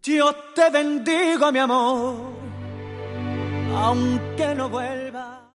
Yo te bendigo, mi amor, aunque no vuelva.